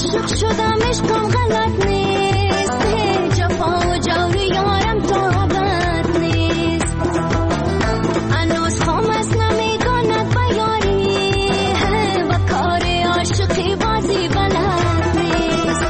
عاشق شدم عشقم غلط نیست جفا و جور یارم طاقت نیست هنوز خامس نمیگاند بیاری و کار عاشقی بازی بلد نیست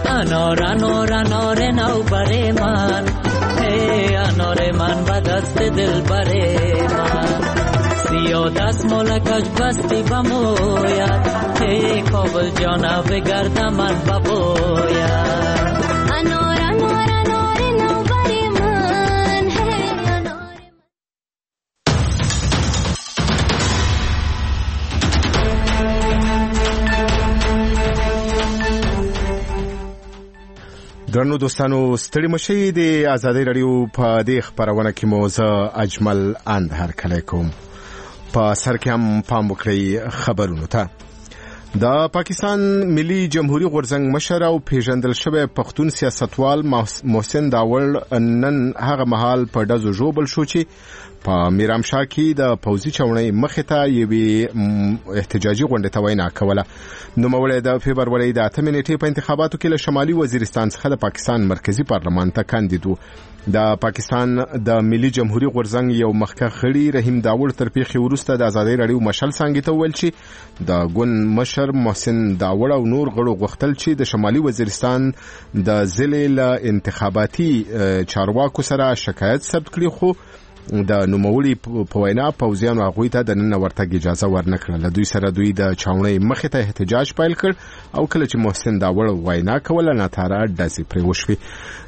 انار نو بره من انار من به دست دل بره من سیاه دست ملکش بستی بموید کابل جانا بگرد من ببوید انار نو بره من درنو دوستانو ستړي مشي د آزادۍ رادیو په دې خبرونه کې موزه اجمل اند هر کله کوم په سر کې هم پام وکړئ خبرونو ته د پاکستان ملي جمهوریت غورځنګ مشر او پیژندل شوی پښتون سیاستوال محسن داوړ نن هغه مهال په دزو جوبل شو چې په میرامشاه کې د پوځي چاونۍ مخې ته یوې احتجاجي غونډه ته وینا کوله نو مولای د فبرवरी د 8 نیټې په انتخاباتو کې له شمالي وزیرستان څخه د پاکستان مرکزی پارلمان ته کاندیدو د پاکستان د ملي جمهوریت غورځنګ یو مخکښ غړي رحیم داوړ تر پیښې وروسته د آزادۍ رادیو مشال څنګه ته ویل چې د ګوند مشر محسن داوړ او نور غړو غوښتل چې د شمالي وزیرستان د ضلع له انتخاباتي چارواکو سره شکایت ثبت کړي خو د نوموړي په وینا پوځیانو هغوی ته د نن ورتګ اجازه ورنکړه دوی سره دوی د چاونۍ مخې ته احتجاج پیل کړ او کله چې محسن داوړ وینا کوله ناتاره داسې پرې وشوي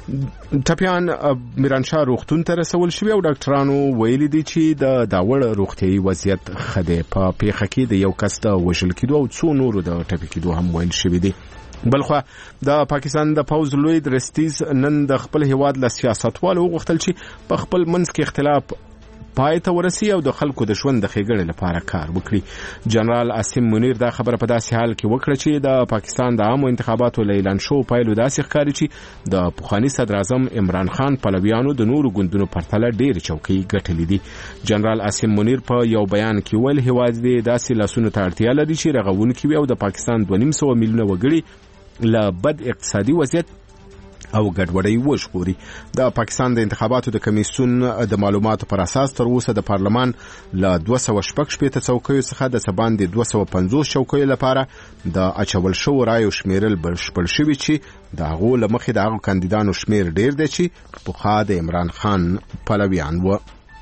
ټپیان میرانشاه روغتون ته رسول شوی او ډاکټرانو ویلي دي چې د داوړ روغتیايي وضعیت ښه دی په پیښه کې د یو کس د وژل کېدو او څو نورو د ټپي کېدو هم ویل شوي دي بلخوا د پاکستان د پوز لوی درستیز نن د خپل هیواد له سیاستوالو غوښتل چې په خپل منځ کې اختلاف پای ته ورسي او د خلکو د ژوند د ښېګڼې لپاره کار وکړي جنرال عاصم منیر دا خبره په داسې حال کې وکړه چې د پاکستان د عامو انتخاباتو له اعلان شو پایلو داسې ښکاري چې د پخواني صدر اعظم عمران خان پلویانو د نورو ګوندونو پرتله ډېرې چوکۍ ګټلې دي جنرال عاصم منیر په یو بیان کې ویل هیواد دې داسې لاسونو ته اړتیا لري چې رغونکي وي او د پاکستان 2.5 میلیونه وګړي له بد اقتصادي وضعیت او ګډوډۍ وژغوري د پاکستان د انتخاباتو د کمیسیون د معلوماتو پر اساس تر اوسه د پارلمان له 216 څوکیو څخه د سبان د 250 چوکیو لپاره د اچول شو رایو شمیرل بشپړ شوی چې د هغو له مخې د هغو کاندیدانو شمیر ډیر دی چې پخوا د عمران خان پلویان و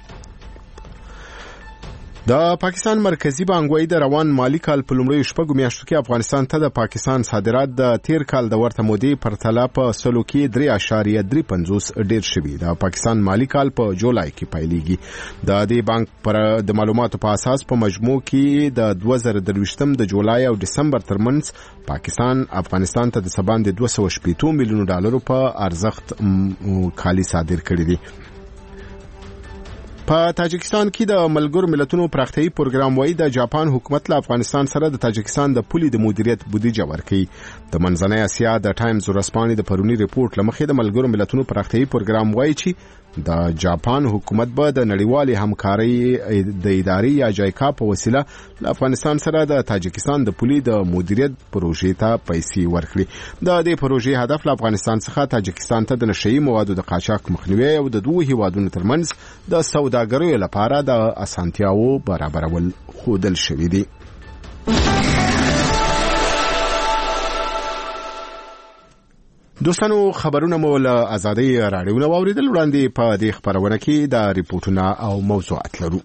د پاکستان مرکزی بانک د روان مالی کال په لومړیو شپږو میاشتو کې افغانستان ته د پاکستان صادرات د تیر کال د ورته مودې پرتله په سلو کې 3.35 ډیر شوي د پاکستان مالی کال په جولای کې پیلېږي د دې بانک پر د معلوماتو په اساس په مجموع کې د 2023 د جولای او دسمبر ترمنځ پاکستان افغانستان ته د سبان د 280 میلیونو ډالرو په ارزښت کالي صادر کړي دي په تاجکستان کې د ملګرو ملتونو پراختیايي پروګرام وایي د جاپان حکومت له افغانستان سره د تاجکستان د پولي د مدیریت بودیجه ورکړي د منځنۍ اسیا د ټایمز ورځپاڼې د پرونی ریپورت لمخې د ملګرو ملتونو پراختیايي پروګرام وایي چې د جاپان حکومت به د نړیوالې همکارۍ د ادارې یا جایکا په وسیله له افغانستان سره د تاجکستان د پولي د مدیریت پروژې ته پیسې ورکړي د دې پروژې هدف له افغانستان څخه تاجکستان ته د نشئی موادو د قاچاق مخنیوي او د دوه هیوادونو ترمنځ د سوداګریو لپاره د اسانتیاو برابرول خودل شوی دی دوستانو خبرونه مو له آزادۍ رادیو نو اوریدل وړاندې په دې خبرونه کې د ریپورتونو او موضوعات لرو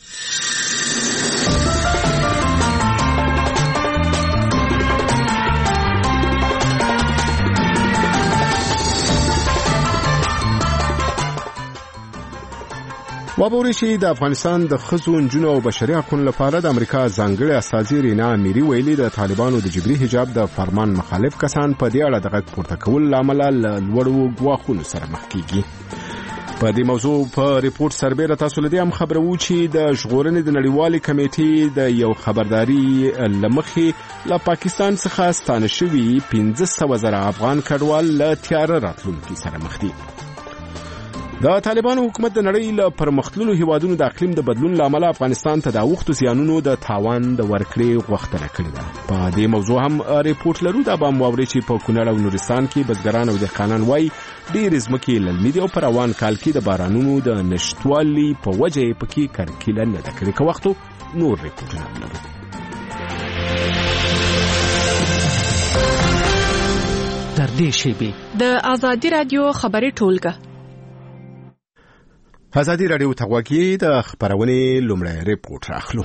وابوري چې د افغانستان د ښځو نجونو او بشري حقوقو لپاره د امریکا ځانګړي استازي رینا امیری ویلي د طالبانو د جبري حجاب د فرمان مخالف کسان په دې اړه د غږ پورته کول لامل لوړو ګواښونو سره مخ کیږي په دې موضوع په ریپورت سربېره تاسو لدی هم خبرو چې د ژغورنې د نړیوالې کمیټې د یو خبرداري لمخې له پاکستان څخه ستانه شوي 15,000 افغان کډوال له تیار راتلونکي سره مخ دي د طالبانو حکومت د نړۍ له پرمختللو هیوادونو د اقلیم د بدلون لامل افغانستان ته د اوښتو زیانونو د تاوان د ورکړې غوښتنه کړې ده. په دې موضوع هم ریپورت لرو. دا به واورئ چې په کونړ او نورستان کې بزګران او دهقانان وایي ډېرې ځمکې للمي دي او په روان کال کې د بارانونو د نشتوالي په وجه یې پکې کرکیله نه ده کړې. که وخت نور ریپورټونه هم لرو. تر دې شیبې د ازادي رادیو خبري ټولګه. ازادي رادیو ته غوږی د خبرونې لومړی ریپورت راخلو.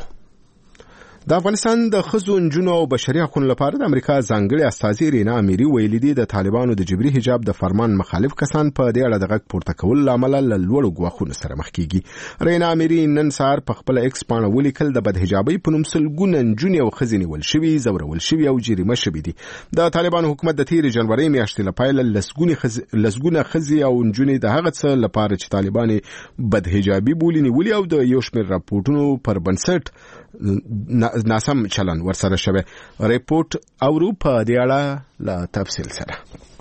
د افغانستان د ښځو نجونو او بشري حقوقو لپاره د امریکا ځانګړي استازي رینا اميري ویلي دي د طالبانو د جبري حجاب د فرمان مخالف کسان په دې اړه د غږ پورته کول لامل له لوړو ګواښونو سره مخ کیږي. رینا اميري نن سهار په خپل ایکس باندې ولیکل د بدحجابۍ په نوم سلګونه نجونې او ښځې نیول شوي، زورول شوي او جریمه شوي دي. د طالبانو حکومت د تیر جنوري میاشتې لپاره لسګونه ښځې او نجونې د هغه څه لپاره چې طالبان بدحجابي بولي نیولي او د یو شمېر راپورټونو پر بنسټ ناسم چلن ورسره شوی. ریپورت اورو په دې اړه له تفصیل سره.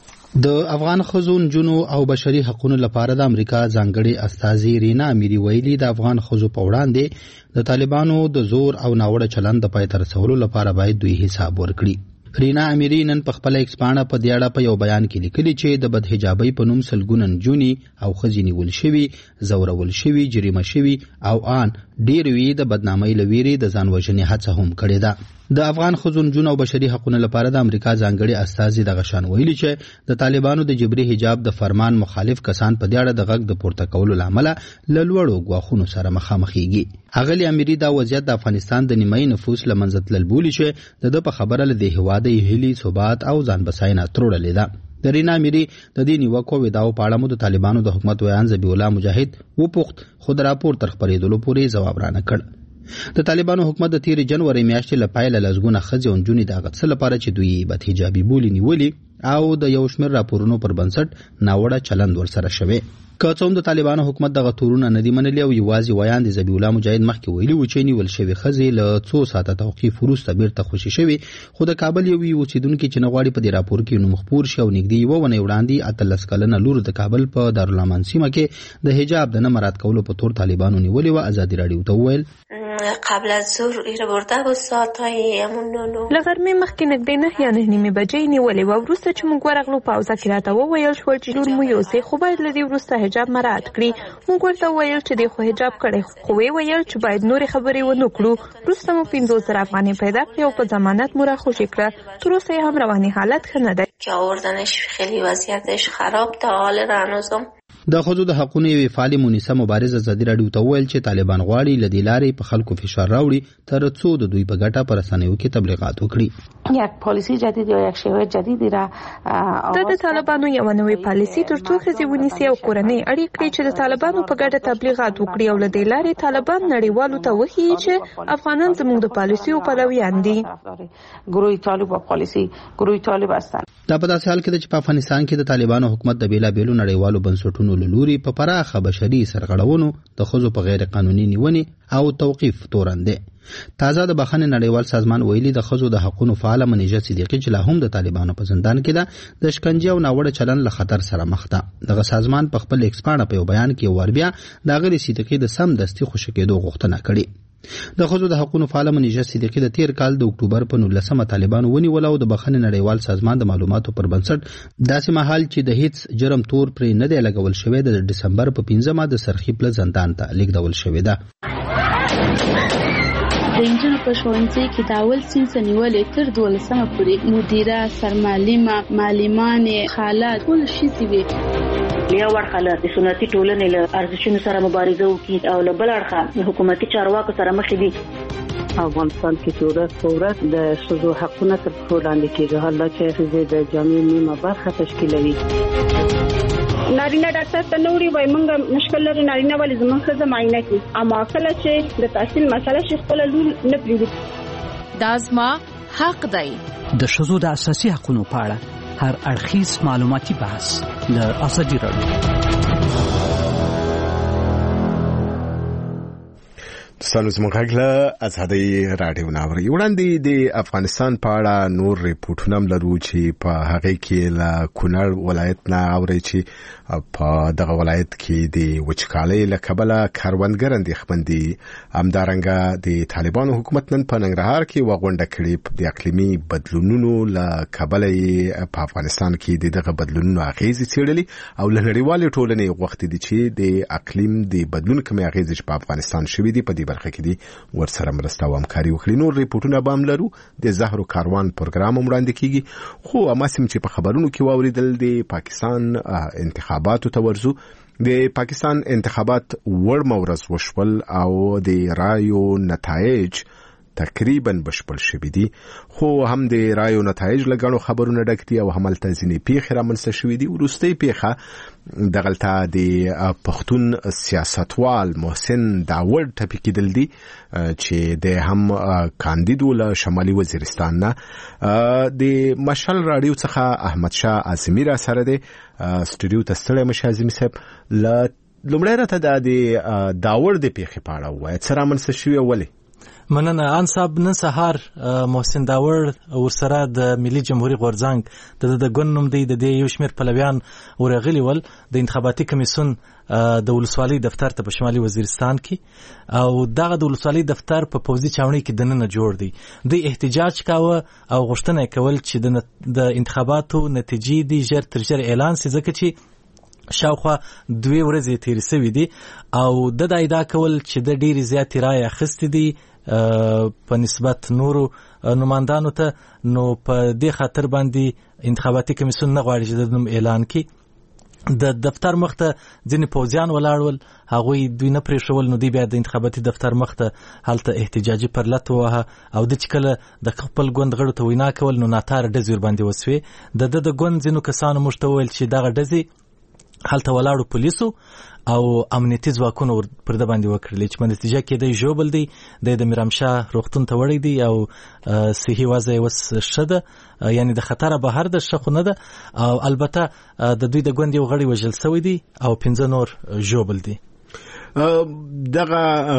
د افغان ښځو نجونو او بشري حقوقو لپاره د امریکا ځانګړي استازي رینا اميري ویلي د افغان ښځو په وړاندې د طالبانو د زور او ناوړه چلن د پای ته رسولو لپاره باید دوی حساب ورکړي. رینا اميري نن په خپل ایکس باندې په دې اړه په یو بیان کې لیکلي چې د بدحجابۍ په نوم سلګونه نجونې او ښځې نیول شوي، زورول شوي، جریمه شوي او ان ډېر وی د بدنامۍ لويري د ځان وژنې هڅه هم کړې ده. د افغان ښځو نجونو او بشري حقوقو لپاره د امریکا ځانګړي استازي د غشان ویلي چې د طالبانو د جبري حجاب د فرمان مخالف کسان په دې اړه د غږ د پورته کولو لامل له لوړو ګواښونو سره مخامخېږي. اغلی اميري دا وضعیت د افغانستان د نیمایي نفوس له منځ تلل بولي چې د په خبره له دې هواده هلي ثبات او ځان بساینه تړلې ده. د رینا اميري د دې نیوکو ویداو په اړه مو د طالبانو د حکومت ویان ذبیح الله مجاهد وپوښت، خو د راپور تر خبرېدلو پورې ځواب رانه کړ. د طالبانو حکومت د تیر جنوري میاشتې لپاره لزګونه ښځې او نجونې د غڅ لپاره چې دوی بدحجابي بولي نیولي او د یو شمېر راپورونو پر بنسټ ناوړه چلند ورسره شوی. که څوم د طالبانو حکومت دغه تورونه نه دي منلي او یوازې ویان د ذبیح الله مجاهد مخکې ویلي و چې نیول شوي ښځې له څو ساعته توقیف وروسته بیرته خوشي شوي، خو د کابل یو اوسیدونکي چې نه غواړي په دې راپور کې نوم خپور شي او نږدې یوه اونۍ وړاندې 18 کلنه لور د کابل په دارالامان سیمه کې د حجاب د نه مراعات کولو په تور طالبانو نیولې وه. ازادي راډیو ته وویل قبل از ظهر ایره برده بود ساعتای همون نونو له غرمې مخکې نږدې 9 یا 9:30 بجې نیولې وه. وروسته چې موږ ورغلو په اوزه کې راته وویل شول چې لور مو یوسئ، خو باید له دې وروسته حجاب مراعات کړي. موږ ورته وویل چې دی خو حجاب کړی، خو ویې ویل چې باید نورې خبرې ونه کړو. وروسته مو 15,000 افغانۍ پیدا کړې او په ضمانت مو راخوشي کړه. تر اوسه یې هم رواني حالت ښه نه دی که آوردنش خیلی وضعیتش خراب تا حال هنوزم. د ښځو د حقوقو یوې فعالې مونیسه مبارزه ازادي راډیو ته وویل چې طالبان غواړي له دې لارې په خلکو فشار راوړي تر څو د دوی په ګټه په رسنیو کې تبلیغات وکړي. یک پالیسی جدید یا یک شیوه جدیدی را د طالبانو یو نوې پالیسی تر څو ښځې ونیسي او کورنۍ اړیکې کړي چې د طالبانو په ګټه تبلیغات وکړي او له دې لارې طالبان نړیوالو ته وښيي چې افغانان زموږ د پالیسیو پلویان دي. گروه طالب و پالیسی گروه طالب هستند. دا په داسې حال کې چې په افغانستان کې د طالبانو حکومت د بیلابېلو نړیوالو بنسټونو له لوري په پراخه بشري سرغړونو د ښځو په غیر قانوني نیونې او توقیف تورن دی. تازه د بخښنې نړیوال سازمان ویلي د ښځو د حقوقو فعاله منیژه صدیقي چې لا هم د طالبانو په زندان کې ده د شکنجې او ناوړه چلن له خطر سره مخ ده. دغه سازمان په خپل ایکس باندې په یو بیان کې ور بیا د غیر صدیقي د سم دستي خوشی کېدو غوښتنه کړې. د ښځو د حقوقو فعاله منیژه صدیقي د تیر کال د اکتوبر په 19 طالبانو ونیول او د بخښنې نړیوال سازمان د معلوماتو پر بنسټ داسې مهال چې د هیڅ جرم تور پرې نه دی لګول شوی د دسمبر په 15 د سرخیپله زندان ته لیږدول شوی ده. د انجونو په ښوونځي کې د اول صنف نیولې تر 12مه پورې مدیره، سرمعلمه، معلمانې، خالات ټول ښځې وې. یو اړخه له سنتي ټولنې له ارزښتونو سره مبارزه وکړي او له بل اړخه حکومتي چارواکو سره مخ دي. افغانستان کې چې ورځ په ورځ د ښځو حقونه تر پښو لاندې کېږي، حالا چې ښځې د جامعې نیمه برخه تشکیلوي. نارینه ډاکټر ته نه وړي وای مونږ مشکل لري نارینه ولې زموږ ښځه معاینه کړي، اما کله چې د تحصیل مسله شي خپل لور نه پریږدي. دا زما حق دی. د ښځو د اساسي حقوقو په اړه هر اړخیز معلوماتي بحث د ازادي راډیو. دوستانو زموږ غږ له ازادۍ راډیو ناوري وړاندې د افغانستان په اړه نور ریپورتونه لرو چې په هغه کې له کونړ ولایت نه اوري چې په دغه ولایت کې د وچکالۍ له کبله کاروانګر اندېښمن دي. همدارنګه د طالبانو حکومت نن په ننګرهار کې وغونډه کړې د اقلیمي بدلونونو له کبله په افغانستان کې دغه بدلونونو اغیزې څېړلې او له نړیوالې ټولنې غوښتي دي چې د اقلیم د بدلون کومې اغیزې په افغانستان شوي دي په دې برخه کې دي ورسره مرسته او همکاري وکړي. نور ریپورتونه به هم لرو. د زهر و کاروان پروګرام هم وړاندې کیږي. خو اماسم چې په خبرونو کې واوریدل د پاکستان انتخاباتو ته ورزو. د پاکستان انتخابات ورمه ورځ وشول او د رایو نتایج تقریبا بشپړ شوي دي، خو هم د رایو نتایج لګڼو خبرونه ډک دي او هملته ځینې پیښې رامنځته شوي دي. وروستۍ پیښه دغلته د پښتون سیاستوال محسن داوړ ټپي کېدل دي چې د هم کاندید له شمالي وزیرستان نه. د مشال رادیو څخه احمد شاه اعظمي را سره دی سټوډیو ته ستړی مشه اعظمي صاحب. لومړی راته د داوړ د پیښې په اړه ووایه، څه رامنځته شوي او ولې؟ مننه ان صاحب. نن سهار محسن داوړ ورسره د ملي جمهوریت غورځنګ د ګوند نوم دی د یو شمېر پلویان ورغلي ول د انتخاباتي کمیسیون د ولسوالۍ دفتر ته په شمالي وزیرستان کې، او دغه د ولسوالۍ دفتر په پوځي چاونۍ کې دننه جوړ دی. دوی احتجاج کاوه او غوښتنه کول چې د انتخاباتو نتیجې دی ژر تر ژره اعلان شي، ځکه چې شاوخوا 2 ورځې تیرې شوې دي او د ادعا کول چې د ډېرې زیاتې رایې اخیستې دي په نسبت نورو نمایندانو ته. نو په دې خاطر باندې انتخاباتي کمیسیون نه غواړي چې د نوم اعلان کړي. د دفتر مخته ځینې پوځیان ولاړ ول، هغوی دوی نه پرېښول، نو دوی بیا د انتخاباتي دفتر مخته هلته احتجاجي پرلت ووهه او د چې کله د خپل ګوند غړو ته وینا کول نو ناتاره ډزې ورباندې وسوې. د ګوند ځینو کسانو موږ ته وویل چې دغه ډزې هلته ولاړو پولیسو او امنیتي ځواکونو پر ده باندې وکړلې، چې په نتیجه کې دی ژوبل دی، د میرامشاه روغتون ته وړی دی او صحي وضع یې اوس ښه ده، یعنی د خطره بهر ده، ښه خو نه ده. او البته د دوی د ګوند یو غړی وژل شوی دی او 15 نور ژوبل دي. دغه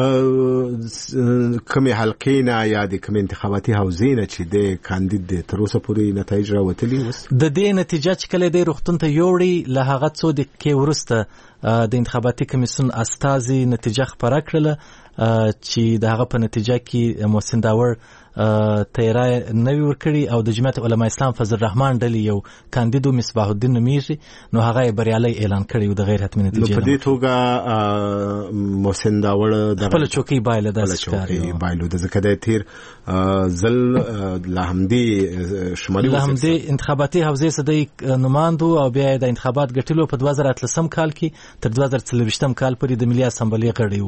کومې حلقې نه یا د کومې انتخاباتي حوزې نه چې د کاندید تر اوسه پورې نتایج راوتلي اوس د دې نتیجه چې کله دی روغتون ته یوړي له هغه څو دقیقې وروسته د انتخاباتي کمیسیون استازي نتیجه خپره کړله چې د هغه په نتیجه کې محسن داوړ تیرای نوی ورکړي او د جمعیت علماء اسلام فضل الرحمن ډلې یو کاندیدو مصباح الدین نومیږي، نو هغه یې بریالي اعلان کړی د غیر حتمي نتیجې. نو په دې توګه محسن داوړ د خپل چوکۍ بایله د ښکاری بایلو د ځکه د تیر زل لهمدي شمالي لهمدي انتخاباتي حوزې صدې نماندو او بیا د انتخابات ګټلو په 2013 کال کې تر 2024 کال پورې د ملي اسمبلی غړی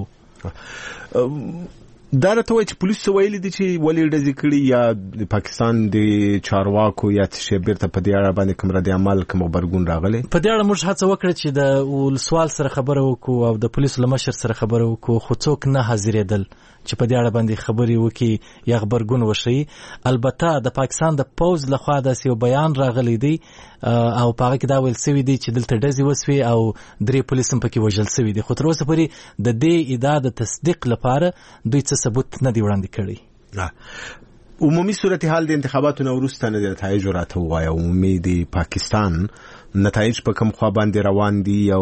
وو. دا راته وایي چې پولیسو ویلي دي چې ولې ډزې کړي یا د پاکستان د چارواکو یا څه شی بیرته په دې اړه باندې کوم رد عمل کوم غبرګون راغلی؟ په دې اړه موږ هڅه وکړه چې د ولسوال سره خبره وکړو او د پولیسو له مشر سره خبره وکړو، خو څوک نه حاضرېدل چې په دې اړه باندې خبرې وکړي یا غبرګون وښیي. البته د پاکستان د پوځ لخوا داسې یو بیان راغلی دی او په هغه کې دا ویل شوي دي چې دلته ډزې وسوې او 3 پولیس هم پکې وژل شوي دي، خو تر اوسه پورې د دې ادعا د تصدیق لپاره دوی څه ثبوت نه دی وړاندې کړی. عمومي صورتحال د انتخاباتو نه وروسته نه د نتایجو راته ووایه. عمومي د پاکستان نتایج په کوم خوا باندې روان دي او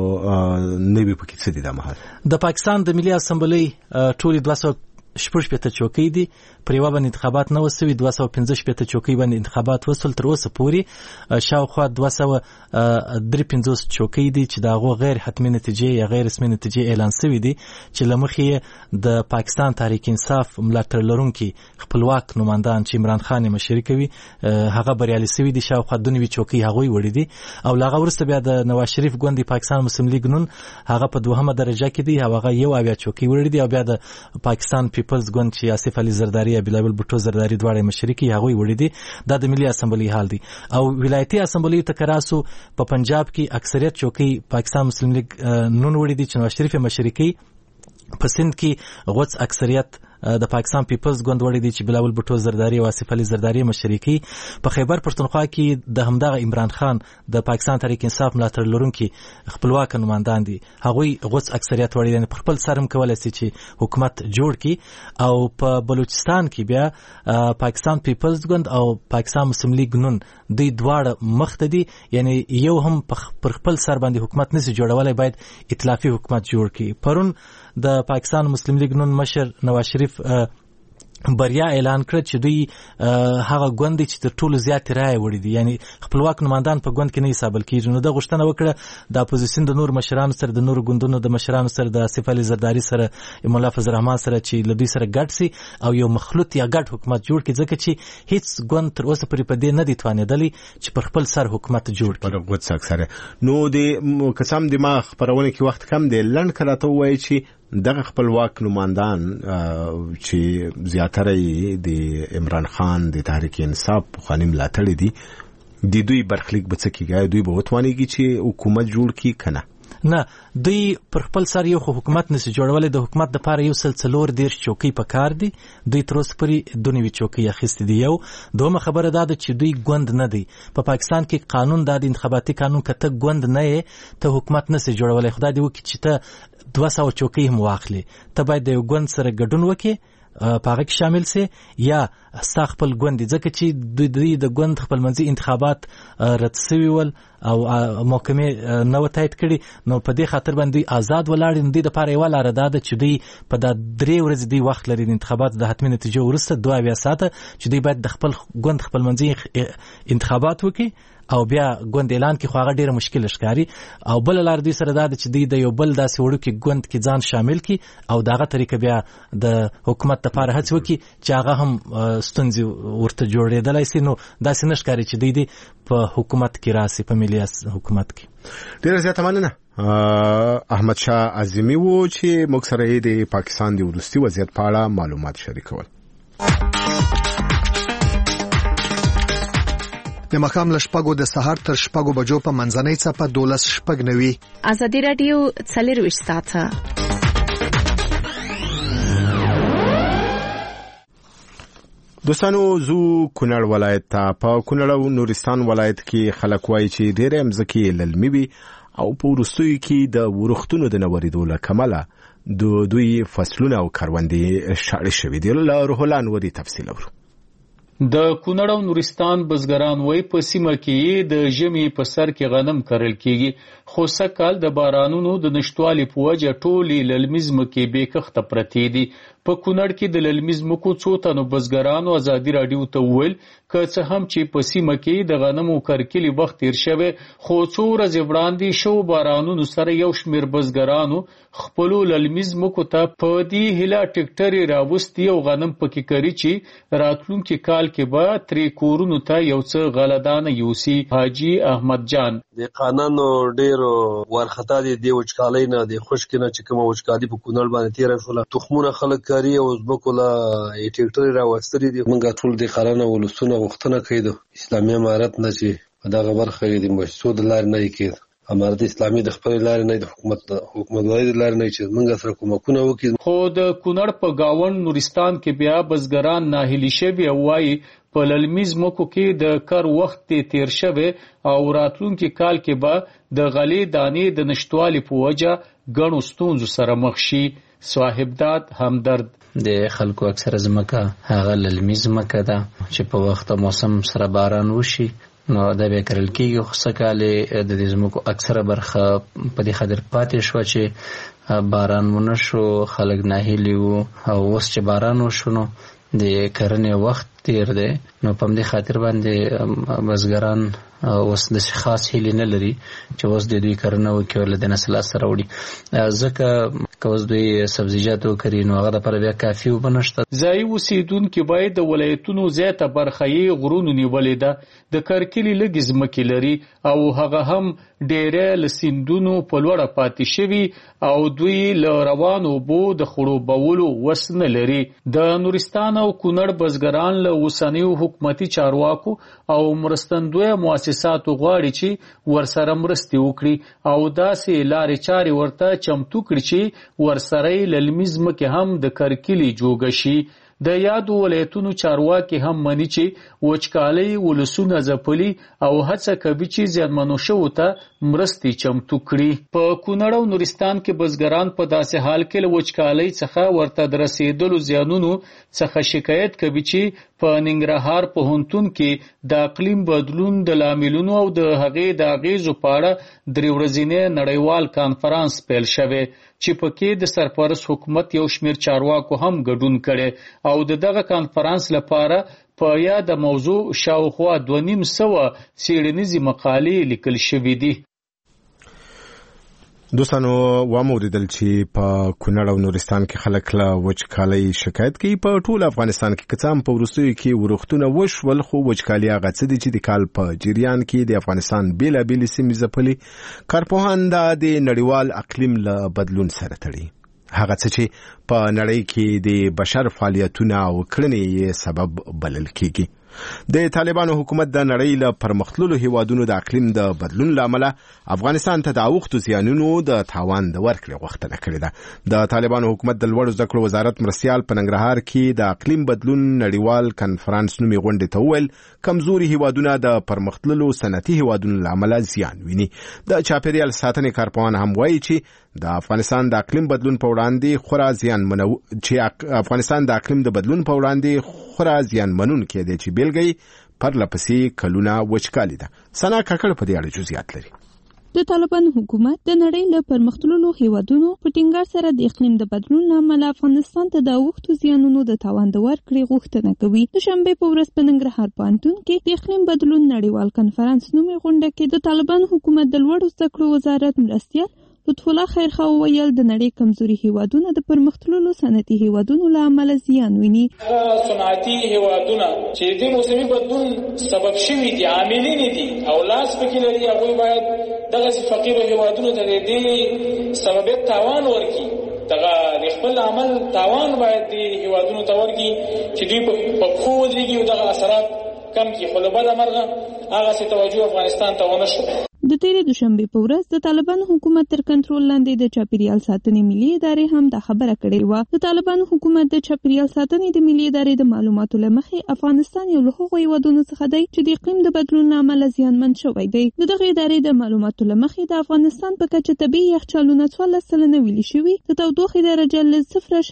نوي پکې څه دي د مهال؟ د پاکستان د ملي اسمبلی ټولې 260 چوکۍ دي، پر یوه باندې انتخابات نه وسوي، 215 چوکۍ باندې انتخابات وسول. تر اوسه پورې شاوخوا 253 چوکۍ دي چې د هغو غیر حتمي نتیجې یا غیر رسمي نتیجې اعلان شوي دي، چې له مخې د پاکستان تحریک انصاف ملاتړ لرونکي خپلواک نمایندان چې عمران خان یې مشري کوي هغه بریالي شوي دي، شاوخوا 92 چوکۍ هغوی وړي دي. او له هغه وروسته بیا د نواز شریف ګوند پاکستان مسلم لیگ نون هغه په 2مه درجه کې دی، هغه 71 چوکۍ وړي دي، او بیا د پاکستان پیپلز ګوند چې آصف علي زرداری یا بلال بوټو زرداری دواړه مشري کوي هغوی وړي دي. دا د ملي اسمبلی حال دی. او ولایتي اسمبلی ته کراسو په پنجاب کې اکثریت چوکۍ پاکستان مسلم لیگ نون وړي دي چې نواز شریف مشري کوي. په سند کې غوڅ اکثریت د پاکستان پیپلز ګوند وړي دي چې بلاول بوټو زرداری او آصف علي زرداری مشري کوي. په خیبر پښتونخوا کې د همدغه عمران خان د پاکستان تحریک انصاف ملاتړ لرونکي خپلواک نمائندان دي. هغوی غوڅ اکثریت وړي دي، په خپل سر هم کولای شي چې حکومت جوړ کړي. او په بلوچستان کې بیا پاکستان پیپلز ګوند او پاکستان مسلم لیگ نون دوی دواړه مخته دي، یعنی یو هم پر خپل سر باندې حکومت نشي جوړولای، باید ائتلافي حکومت جوړ کړي. پرون د پاکستان مسلم لیگ نون مشر نواز شریف بریا اعلان کړ چې دوی هغه ګوند چې تر ټولو زیات رائے وړي دي، یعنی خپلواک نمائندان په ګوند کې نه حسابل کیږي. نو د غوښتنه وکړه د اپوزیشن د نور مشرانو سره، د نور ګوندونو د مشرانو سره، د آصف علي زرداری سره، مولا فضل الرحمن سره چې لدوی سره ګډ سي او یو مخلوط یا ګډ حکومت جوړ کړي، ځکه چې هیڅ ګوند تر اوسه پورې په دې نه دي توانېدلی چې پر خپل سر حکومت جوړ کړي. په غوڅ اکثره نو د قسم دماغ خبرونه کې وخت کم دی، لند کراته وایي چې دغه خپلواک نمائندان چې زیاتره د عمران خان د تحریک انصاف پخوانی ملاتړي دي، د دوی برخلیک به څه کیږي؟ دوی به وتوانیږي چې حکومت جوړ کړي کنه؟ نه، دوی پر خپل سر یو حکومت نشي جوړولای. د حکومت د لپاره یو سلسلور ډیر چوکۍ پکار دي، دوی تر اوسه پورې دونی چوکۍ اخیستې دي. یو دومره خبره ده چې دوی ګوند نه دي. په پاکستان کې قانون د انتخاباتي قانون کته ګوند نه ته حکومت نشي جوړولای. خدای دې وکړي چې ته 200 چوکۍ هم واخلي، ته باید د یو ګوند سره ګډون وکړي، په هغه کې شامل سي، یا ستا خپل ګوند، ځکه چې دوی د ګوند خپلمنځي انتخابات رد شوي ول او محکمې نه تایید کړي. نو په دې خاطر باندې آزاد ولاړ دي. د لپاره یو لاره ده چې دوی په دا 3 ورځې دی وخت لري د انتخاباتو د حتمي نتیجې وروسته 2 ساعته چې دوی باید د خپل ګوند خپلمنځي انتخابات وکړي او بیا ګوند اعلان کې. خو هغه ډیره مشکل ښکاري. او بل لار دوی سره ده چې دوی د یو بل داسې وړو کې ګوند کې ځان شامل کړي او دغه طریقه بیا د حکومت لپاره هڅه وکړي چې هغه هم ستونزې ورته جوړېدلی سي. نو داسې نه ښکاري چې دوی په حکومت کې راسي، په ملي حکومت کې. ډیره زیاته مننه. احمد شاه عظیمی و چې موږ سره د پاکستان د وروستي وضعیت په اړه معلومات شریکول. د مخام له شپږو د سهار تر شپږو بجو په منځنۍ څپه 12:09 ازادي رادیو 24 ساعته. دوستانو، زو کونړ ولایت ته. په کونړ او نورستان ولایت کې خلک وایي چې ډېرې مځکې للمي وي او په وروستیو کې د ورښتونو د نه ورېدو له کمله دوی فصلونه او کروندې شاړې شوي دي. له روح الله انوري تفصیل اورو. د کونړ او نورستان بزګران وای په سیمه کې د ژمي په سر کې غنم کرل کیږي، خو سکهال د بارانونو د نشټوالي په وجه ټولې للمي ځمکې بې کښته پرتې دي. په کونړ کې د للمي ځمکو څو تنو بزګرانو ازادي رادیو ته وویل که څه هم چې په سیمه کې د غنمو کرکلي وخت تیر شوی، خو څو ورځې وړاندې شو بارانونو سره یو شمېر بزګرانو خپلو للمي ځمکو ته په دې هیله ټکټرې راوستي او غنم پکې کري چې راتلونکي کال کې به ترې کورونو ته یو څه غلدانه یوسي. حاجي احمد جان د قانونو ډېرو ورخطا دي د وچکالۍ نه، د خشکې نه چې کومه وچکالي په کونړ باندې تېره شوله، تخمونه خلک کاري او ځمکو له ټکټرې راوستلي دي. موږ ټول د قانون ولسونه غوښتنه کوي د اسلامي امارت نه چې په دغه برخه کې د مؤسسو د لارې نه کېږي، امارت اسلامي د خپل لارې نه، د حکومتوالۍ د لارې نه چې موږ سره کومکونه وکړي. خو د کونړ په گاوند نورستان کې بیا بزګران ناهیلي شوي او وایي په للمي ځمکو کې د کار وخت تیر شوی او راتلونکي کال کې به د غلې دانې د نشټوالي په وجه ګڼو ستونزو سره مخ شي. صاحبداد همدرد د خلکو اکثره ځمکه هغه للمي ځمکه ده چې په وخت موسم سره باران وشي نو دا به کرل کېږي، خو سکهال د دې ځمکو اکثره برخه په دې خاطر پاتې شو چې باران ونه شو، خلک ناهیلي وو او اوس چې باران وشو نو د کرنې وخت تیر دی، نو په دې خاطر باندې بزګران اوس د خاص هیلې نه لري چې اوس د دوی کرنه وکړي او له نسل سره وړي، ځکه که اوس دوی سبزیجات وکړي نو هغه لپاره بیا کافي اوبه نشته. ځایي اوسېدونکي باید د ولایتونو زیاته برخه یې غرونو نیولې ده، د کرکلي لږې ځمکې لري او هغه هم ډېری له سیندونو په لوړه پاتې شوي او دوی له روانو اوبو د خړوبولو وس نه لري. د نورستان او کونړ بزګران له اوسنیو حکومتي چارواکو او مرستندویه مؤسساتو غواړي چې ورسره مرستې وکړي او داسې لارې چارې ورته چمتو کړي چې ورسره للمیز مکه هم د کرکلی جوګه شي. د یادو ولایتونو چارواکي هم مني چې وچکالۍ ولسونه ځپلي او هڅه کوي چې زیانمنو شوو ته مرستې چمتو کړي. په کونړ او نورستان کې بزګران په داسې حال کې له وچکالۍ څخه ورته د رسیدلو زیانونو څخه شکایت کوي چې په ننګرهار پوهنتون کې د اقلیم بدلون د لاملونو او د هغې د اغیزو په اړه درې ورځنی نړیوال کانفرانس پیل شوی چې پکې د سرپرست حکومت یو شمیر چارواکو هم ګډون کړي او دغه کانفرانس لپاره په یاد موضوع شاوخوا 2,500 څېړنیزې مقالې لیکل شوې دي. دوستانو واموریدل چې په کونړ او نورستان کې خلک له وچکالۍ شکایت کوي. په ټول افغانستان کې کڅام په وروستیو کې ورښتونه وشول خو وچکالي هغه څه دي چې د کال په جریان کې د افغانستان بیلابېلې سیمې ځپلي. کارپوهان دا د نړیوال اقلیم له بدلون سره تړي. هغه څه چې په نړۍ کې د بشر فعالیتونه او کړنې یې سبب بلل کیږي. د طالبانو حکومت د نړۍ له پرمختللو هیوادونو د اقلیم د بدلون لامل افغانستان ته د اوښتو زیانونو د تاوان د ورکړې غوښتنه کړې ده. د طالبانو حکومت د لوړو زده کړو وزارت مرستیال په ننګرهار کې د اقلیم بدلون نړیوال کنفرانس نومي غونډې ته وویل کمزوري هیوادونه د پرمختللو صنعتي هیوادونو له امله زیان ویني. د چاپیریال ساتنې کارپوهان هم وایي چې د افغانستان د اقلیم بدلون په وړاندې خورا زیانمنو چې افغانستان د اقلیم د بدلون په وړاندې خورا زیانمنونکی دی چې بیلګې پرلپسې کلونه وچکالي ده. ثنا کاکړ په دې اړه جزئیات لري. د طالبان حکومت د نړۍ له پرمختللو هیوادونو په ټینګار سره د اقلیم د بدلون لامل افغانستان ته د اوښتو زیانونو د تاوان د ورکړې غوښتنه کوي. د شنبې په ورځ په ننګرهار پوهنتون کې د اقلیم بدلون نړیوال کنفرانس نومي غونډه کې د طالبان حکومت د لوړو زده کړو وزارت مرستیال لطف الله خیرخوا وویل د نړۍ کمزوري هیوادونه د پرمختللو صنعتي هیوادونو له امله زیان ویني. صنعتي هیوادونه چې د موسمي بدلون سبب شوي دي عاملین دي او لاس پکې لري هغوی باید دغه فقیر هیوادونو ته د دې سببیت تاوان ورکړي. دغه د خپل عمل تاوان باید د هیوادونو ته ورکړي چې دوی په پښو ودرېږي او دغه اثرات کم کړي. خو له بده مرغه هغسې توجه افغانستان ته ونه شو. د تیرې دوشنبې په ورځ د طالبانو حکومت تر کنټرول لاندې د چاپیریال ساتنې ملي ادارې هم دا خبره کړې وه. د طالبانو حکومت د چاپیریال ساتنې د ملي ادارې د معلوماتو له مخې افغانستان یو له هغو هیوادونو څخه دی چې د اقلیم د بدلون له امله زیانمن شوی دی. د دغې ادارې د معلوماتو له مخې د افغانستان په کچه طبیعي یخچالونه 14% ویلي شوي، د تودوخې درجه له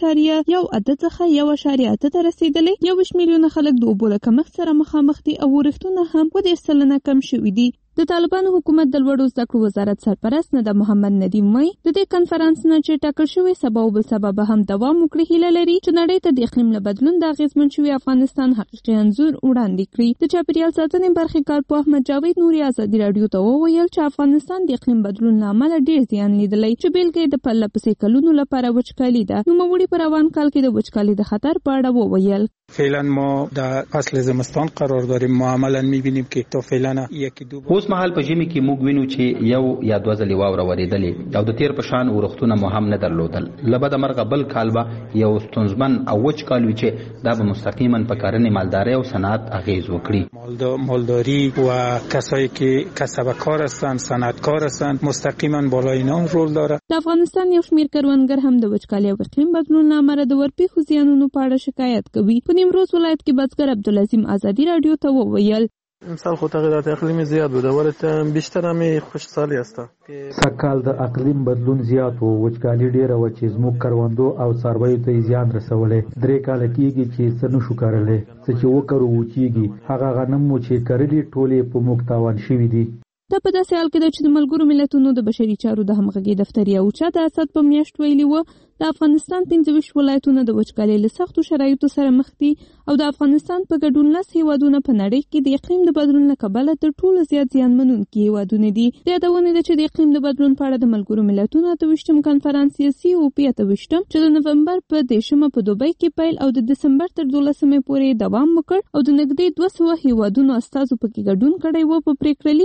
0.1 څخه 1.8 ته رسیدلې. 21 میلیونه خلک د اوبو له کمښت سره مخامخ دي او ورښتونه هم 10% کم شوي دي. د طالبانو حکومت د لوړو زده کړو وزارت سرپرست ندى محمد ندیم وایي د دې کنفرانس نه چې ټاکل شوی سبا او بل سبا به هم دوام وکړي هیله لري چې نړۍ ته د اقلیم له بدلون د اغیزمن شوي افغانستان حقیقي انځور وړاندې کړي. د چاپیریال ساتنې برخې کارپوه احمد جاوید نوري ازادي راډیو ته وویل چې افغانستان د اقلیم بدلون له امله ډېر زیان لیدلی چې بیلګې د پرله پسې کلونو لپاره وچکالي ده. نوموړي په روان کال کې د وچکالي د خطر په اړه وویل فعلا ما در فصل زمستان قرار داریم. ما عملا می‌بینیم که تا فعلا یکی دو اوس مهال په ژمي کې موږ وینو چې یو یا دوه ځلې واوره ورېدلې او د تیر په شان ورښتونه مو هم نه درلودل. له بده مرغه بل کال به یو ستونزمن او وچ کال وي چې دا به مستقیما په کرنې مالدارۍ او صنعت اغیز وکړي. مالداری و کسایی که کسبکار هستند صنعتکار هستند مستقیما بالای اینا رول داره. د افغانستان یو شمېر کروندګر هم د وچکالۍ او اقلیم بدلون له امله د ورپېښو زیانونو په اړه شکایت کوي. په نیمروز ولایت کې بزګر عبدالعظیم ازادي راډیو ته وویل امسال خو تغییرات اقلیمی زیاد بوده ولی بیشتر همه خوشسالی هسته. سږکال د اقلیم بدلون زیات و، وچکالي ډیره و چې زموږ کروندو او څارویو ته زیان رسولی. 3 کاله کېږي چې څه نشو کرلی، څه چې وکرو وچېږي. هغه غنم مو چې کرلي ټولې په موږ تاوان شوي دي. دا په داسې حال کې ده چې د ملګرو ملتونو د بشري چارو د همغږۍ دفتر یو چا د اسد په میاشت ویلي و د افغانستان 15 ولایتونه د وچکالۍ له سختو شرایطو سره مخ دي او د افغانستان په ګډون 10 هیوادونه په نړۍ کې د اقلیم د بدلون له کبله تر ټولو زیات زیانمنونکي هیوادونه دي. د یادونه ده چې د اقلیم د بدلون په اړه د ملګرو ملتونو 28م کنفرانس COP 28 چې د نومبر په 10 په دوبۍ کې پیل او د دسمبر تر 12 پورې دوام وکړ او د نږدې 200 هیوادونو استازو پکې ګډون کړی و. په پریکړه لیک کې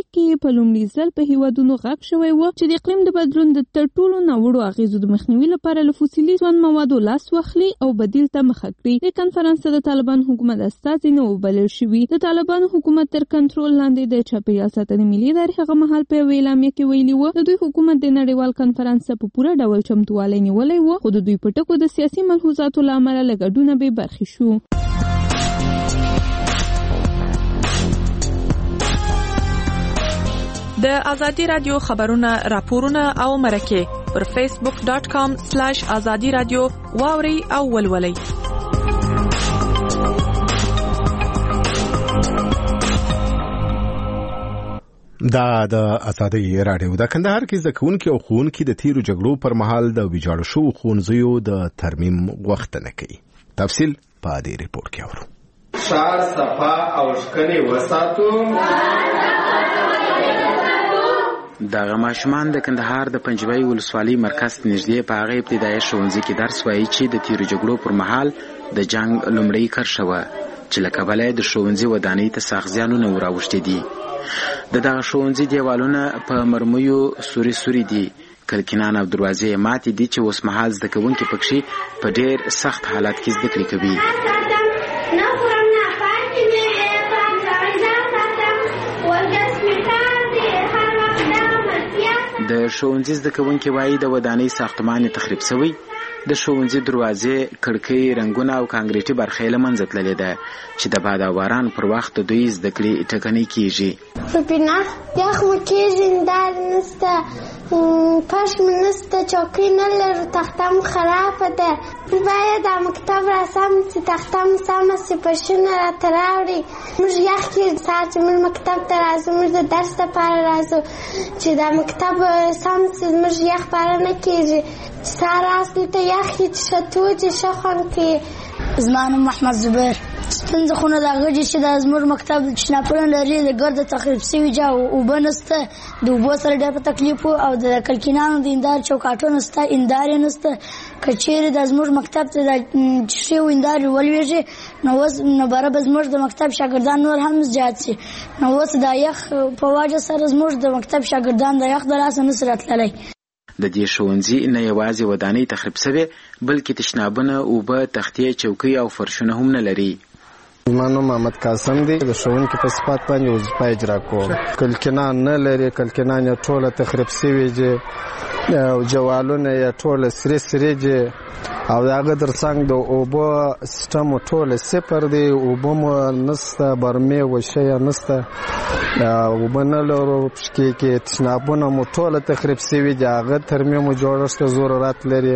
په لومړي ځل په هیوادونو غږ شوی و چې د اقلیم د بدلون د تر ټولو ناوړو اغیزو د مخنیوي لپاره له فوسیلي ځوان موادو لاس واخلي او بدیل ته مخه کړي. د کنفرانس ته د طالبان حکومت استازي نه وبلل شوي. د طالبان حکومت تر کنټرول لاندې د چاپیریال ساتنې ملي ادارې هغه مهال په یوه اعلامیه کې ویلي و د دوی حکومت د نړیوال کنفرانس په پوره ډول چمتووالی نیولی و، خو د دوی په ټکو د سیاسي ملحوظاتو له امله له ګډونه بې برخې شو. د ازادي رادیو خبرونه، راپورونه او مرکې پر facebook.com/azadi radio واوري او ولولئ. دا د ازادي رادیو د کندهار کې زکونکي او خونکي د تیرو جګړو پر مهال د ویجاړ شو خونځیو د ترمیم غوښتنه کوي. تفصیل په دې ریپورت کې اورو. شار صفا او شکني وساتو. دغه ماشومان د کندهار د پنجوي ولسوالۍ مرکز نږدې په هغه ابتدایي ښوونځي کې درس وایي چې د تیرو جګړو پر مهال د جنگ لومړی کرښه وه چې له کبله د ښوونځي ودانۍ ته ساغزیانونه وراوښتي دي. دغه ښوونځي دیوالونه په مرمیو سوري دي، کلکینان او دروازې ماتې دي چې اوس مهال زده کوونکي پکښې په ډېر سخت حالت کې زده کړې کوي. د ښوونځي زده کوونکي وایي د ودانۍ ساختمان تخریب شوی، د ښوونځي دروازې، کړکۍ، رنګونه او کانکریټي برخې له منځه تللې ده چې د باد او باران پر وخت د دوی زده کړې ټکنۍ کیږي. په بنا یخ مو کیږي، اندار نسته، فرش مو نسته، چوکۍ نه لرو، تخته مو خرابه ده. باید دا مکتب راسم چې تخته مو سمه سي، فرشونه راته راوړي. موږ یخ کیږي سهار چې موږ مکتب ته راځو، موږ د درس لپاره راځو چې دا مکتب سم چې موږ یخ پاره نه کیږي. سهار اصلي ته یخ چې شتو چې شخون کې. زما نوم محمد زبیر. ستنځ خونه دا غږی چې د زموږ مکتب شناپونه لري د ګرد تخریب شوی جا او بنسته د وبو سره ډېر په تکلیف او د کلکینانو د اندار چوکاټونو نسته، اندار نسته. کچېرې د زموږ مکتب ته د شیو اندار ولويږي نو اوس نو برابر زموږ د مکتب شاګردان نور هم زیات شي. نو اوس د یخ په واجه سره زموږ د مکتب شاګردان د یخ د لاس نه سره تللی. د دې ښوونځي نه یوازې ودانۍ تخریب شوې بلکې تشنابونه، اوبه، تختې، چوکۍ او فرشونه هم نه لري. زما نوم محمد قاسم دی. د ښوونکي په صفت باندې وظیفه اجرا کوم. کلکینان نه لري، کلکینان یې ټوله تخریب شوي دي او جوالونه یې ټوله سرې دي او د هغه ترڅنګ د اوبو سیستم ټوله صفر دی. اوبه مو نسته، برمې وشی نسته، اوبه نه لرو. پشکې کې تشنابونه مو ټوله تخریب شوي دي، هغه ترمیم مو جوړښت ضرورت لري.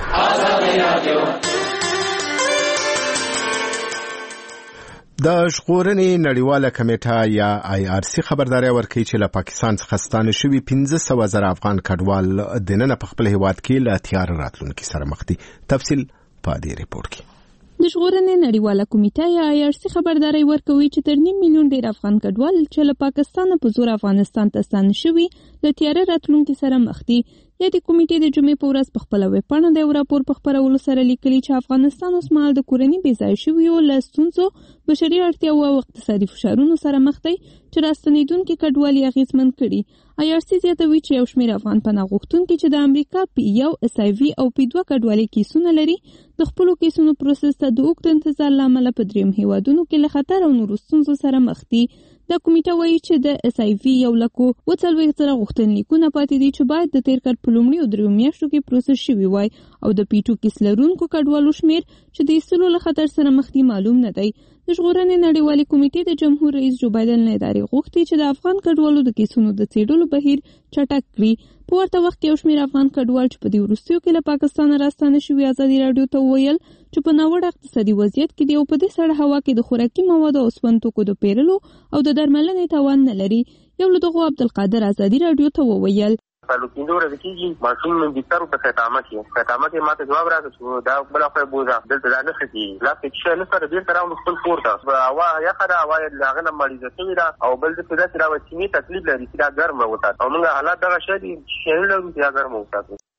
د ژغورنې نړیواله کمیټه یا IRC خبرداري ورکړي چې له پاکستان څخه ستانه شوي 15,000 افغان کډوال دننه په خپل هیواد کې له تیار راتلونکي سره مخ دي. تفصیل په دې ریپورت کې. د ژغورنې نړیواله کمیټه یا IRC خبرداري ورکوي چې تر 9 میلیون ډیر افغان کډوال چې له پاکستان په زور افغانستان ته ستانه شوي له تیار راتلونکي سره مخ دي. د کمیټې د جمعې په ورځ په خپل ویبپاڼه د راپور په خبرولو سره لیکلي چې افغانستان اوس مهال د کورنۍ بې ځای شویو له ستونزو، بشري اړتیاوو او اقتصادي فشارونو سره مخ دی چې راستنېدونکي کډوال یې اغېزمن کړي. IRC زیاتوي چې یو شمېر افغان پناه غوښتونکي چې د امریکا P1 SIV او P2 کډوالۍ کیسونه لري د خپلو کیسونو پروسس ته د اوږد انتظار له امله په دریم هیوادونو کې له خطر او نورو ستونزو سره مخ دي. دا کمیټه وایي چې د SIV 1,40,000 غوښتنلیکونه پاتې دي چې باید د تیر کال په لومړیو 3 میاشتو کې پروسس شوي وای او د P2 کیس لرونکو کډوالو شمېر چې د ایستلو له خطر سره مخ دي معلوم نه دی. د ژغورنې نړیوالې کمیټې د جمهور رئیس جو بایدن له ادارې غوښتي چې د افغان کډوالو د کیسونو د څېړلو بهیر چټک کړي. په ورته وخت کې یو شمېر افغان کډوال چې په دې وروستیو کې له پاکستان راستانه شوي ازادي راډیو ته وویل چې په ناوړه اقتصادي وضعیت کې دی او په دې سړه هوا کې د خوراکي موادو او سون توکو د پیرلو او د درملنې توان نه لري. یو له دغو عبدالقادر ازادي راډیو ته وویل تعلقیندو ورته کیږي ماشوم من بستر په خاتمه کې ماته جواب راځي چې دا بل خو بوزا دلته دا نه خدي لا پکښه نه سره ډیر تر موږ خپل پورته وا یا خدا وا لاغه نه مریضه شوی دا او بل څه دا چې راوځي تکلیف لري چې دا ګرمه وته او موږ حالات دا شدي چې له دې ګرمه وته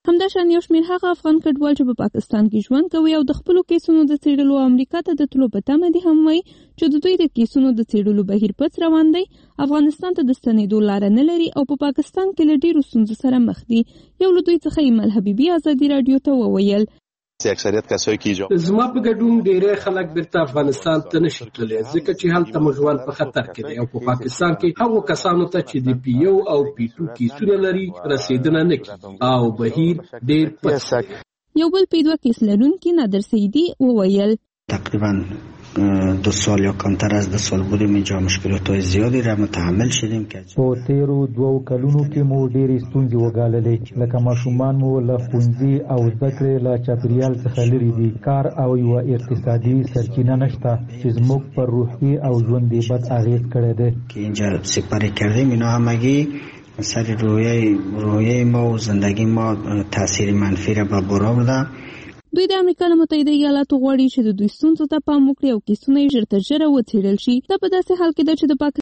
همداشان یو شمېر هغه افغان کډوال چې په پاکستان کې ژوند کوي او د خپلو کیسونو د څېړلو امریکا ته د تلو په تمه دي هم وایي چې د دوی د کیسونو د څېړلو بهیر پڅ روان دی، افغانستان ته د ستنېدو لاره نه لري او په پاکستان کې له ډېرو ستونزو سره مخ دي. یو له دوی څخه ایمل حبیبي ازادي راډیو ته وویل اکثریت کسایی که زما په ګډون ډېری خلک بیرته افغانستان ته نشي تللی ځکه چې هلته مو ژوند په خطر کې دی او په پاکستان کې هغو کسانو ته چې د پی1 او پی2 کیسونه لري رسیدنه نه کیږي او بهیر ډېر پڅ. یو بل پی2 کیس لرونکي نادر سیدی وویل تقریبا 2 سال یا کمتر از 2 سال بودیم اینجا، مشکلات زیادی را متحمل شدیم که په تیرو 2 کلونو کې مو ډېرې ستونزې وګاللې، لکه ماشومان مو له ښوونځي او زده کړې له چاپېریال څخه لرې دي، کار او یوه اقتصادي سرچینه نشته چې زموږ پر روحي او ژوند یې بد اغېز کړی دی. که اینجا سپری کردیم اینا همگی سر رویه ما و زندگی ما تاثیر منفی را به بار آورده. دوی د امریکا له متحده ایالاتو غواړي چې د دوی ستونزو ته پام وکړي او کیسونه یې ژر تر ژره وڅېړل شي. دا په داسې حال کې ده چې د